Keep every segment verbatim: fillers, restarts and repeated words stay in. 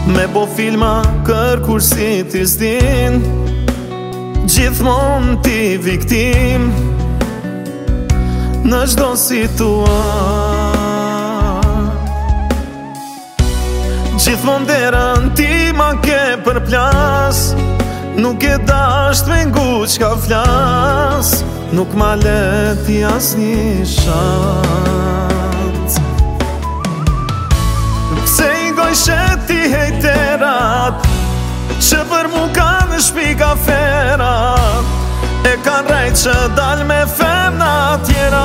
Me po filma kërkur si t'i zdin, gjithmon ti viktim në çdo situat. Gjithmon derën ti ma ke përplas, nuk e dasht me ngu qka flas, nuk ma leti as një shans. Pse i gojshe ti hejterat, që për mu kanë shpi kaferat, e kanë rejt që dal me femna tjera.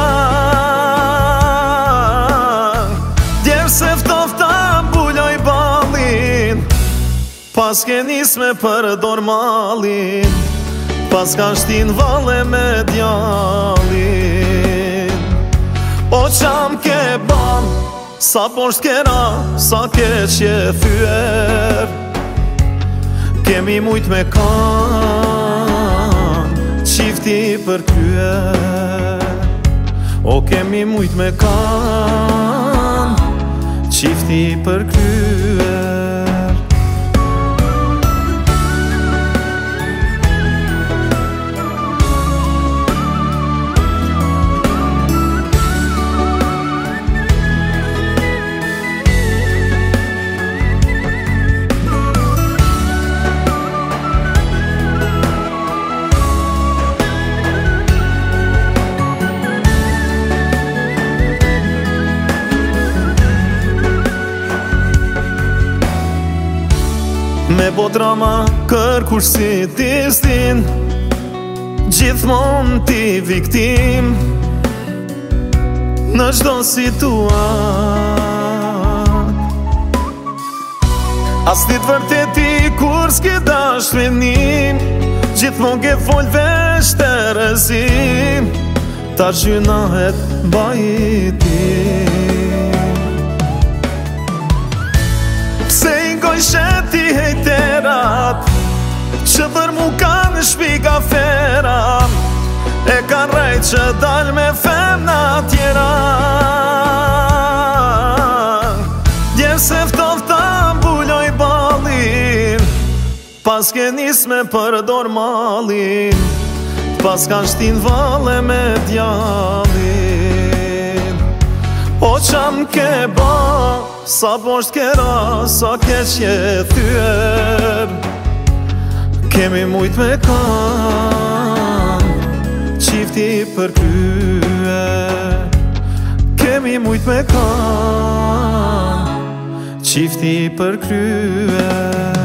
Djerë se ftofta mbuloj balin, pas ke nis me përdor malin, pas ka shtin valle me djalin. O qam ke ban, sa posht kera, sa ke qje thyer, kemi mujt me kan, qifti për kryer. O kemi mujt me kan, qifti për kryer. Me po drama kërkur si t'i zdin, gjithmon ti viktim në çdo situat. As dit vërteti kur s'ke dash me nim, gjithmon ke fol vesh të rëzim, ta gjynahet bajitim. Pse i gojshe ti hejterat, që për mu kanë shpi kaferat, e kanë rejt që dal me femna tjera. Djerë se ftofta mbuloj balin, pas ke nis me përdor malin, pas ka shtin valle me djalin. O qam ke ba, sa posht kera, sa ke qje thyer, kemi mujt me kan, qifti për kryer. Kemi mujt me kan, qifti për kryer.